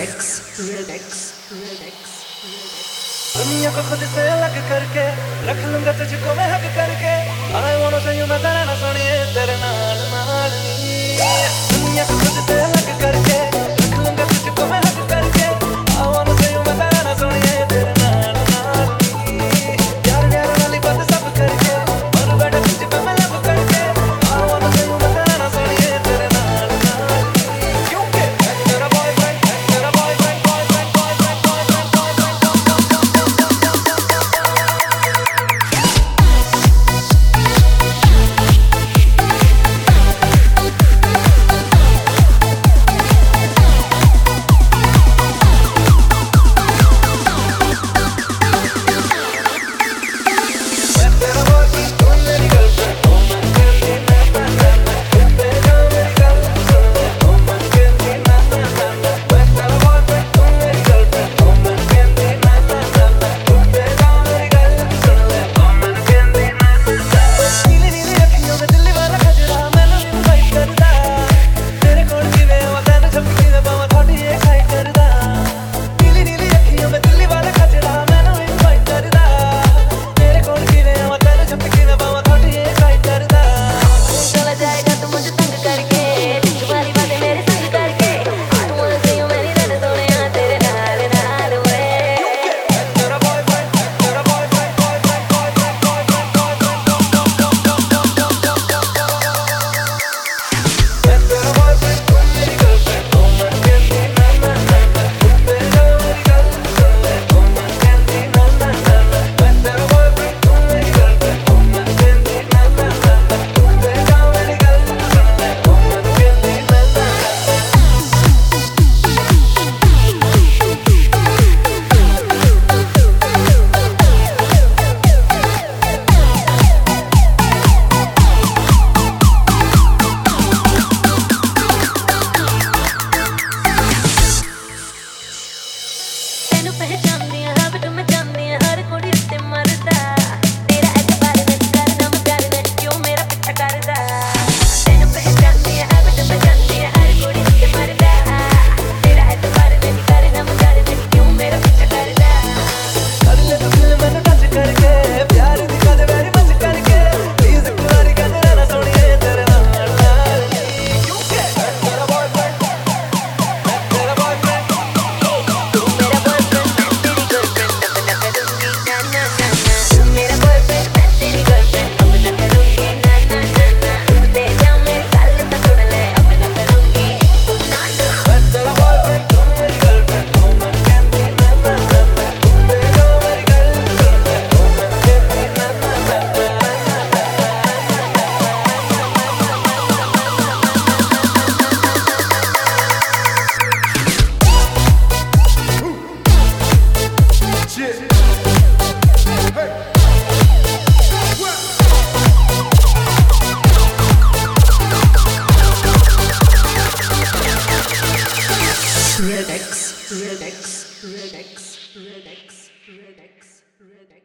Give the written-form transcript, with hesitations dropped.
दुनिया को खुद से अलग करके रख लूंगा तुझको मैं हक करके। I wanna say you मैं तेरा ना सुनिए तेरे नाल नाल दुनिया को खुद से अलग करके रख लूंगा तुझको मैं हक करके। I wanna say you मैं तेरा ना सुनिए तेरे नाल नाल प्यार प्यार वाली बात सब करके और बैठा तुझ पे मैं लब करके। I wanna say you मैं तेरा ना सुनिए तेरे नाल नाल क्योंकि मैं तेरा बॉयफ्रेंड तेरा boyfriend boyfriend boyfriend boyfriend Real X.